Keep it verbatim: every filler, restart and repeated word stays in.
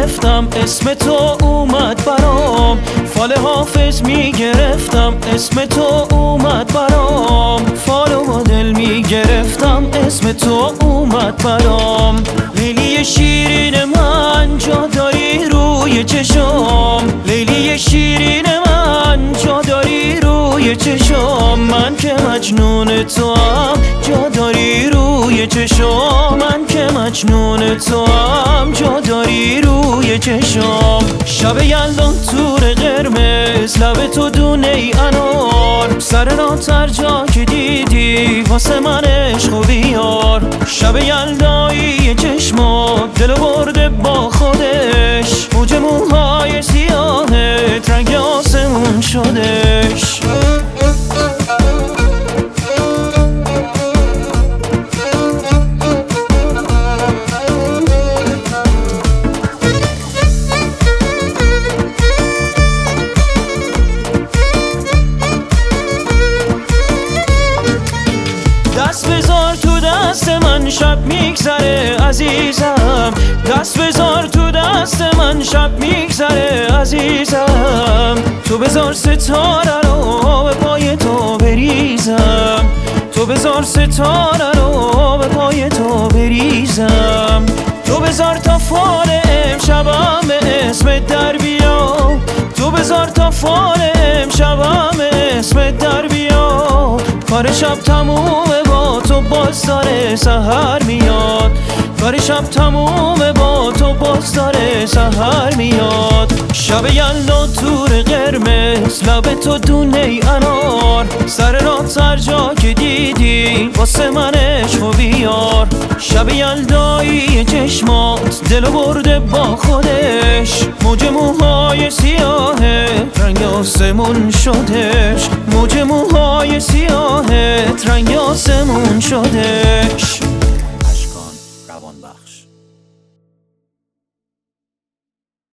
میگرفتم اسم تو اومد برام، فال حافظ میگرفتم اسم تو اومد برام، فال و مدل میگرفتم اسم تو اومد برام. لیلی شیرین من جا داری روی چشم، لیلی شیرین من جا داری روی چشم، من که مجنون تو هم جا داری روی چشم، من که مجنون تو هم جا داری روی چشم. شب یلدا تور قرمز لب تو دونه انار، سر راه هر جا که دیدی واسه من عشق و بیار. شب یلدایی چشمات دلو برده با خودش، موج موهای سیاهت رنگ آسمون شدش. دست بذار تو دست من شب میگذره عزیزم، دست بذار تو دست من شب میگذره عزیزم. تو بذار ستاره رو به پای تو بریزم، تو بذار ستاره رو به پای تو بریزم. تو بذار تا فال امشبم اسمت در بیا، تو بذار تا فال امشبم اسمت در بیا. کار شب تمومه با تو باز داره سحر میاد، کار شب تمومه با تو باز داره سحر میاد. شب یلدا تور قرمز لب تو دونه انار، سر راه هر جا که دیدی واسه من عشق و بیار. شب یلدایی چشمات دلو برده با خودش، موج موهای سیاه رنگ آسمون شدش، موج موهای سیاه رنگ آسمون شدش.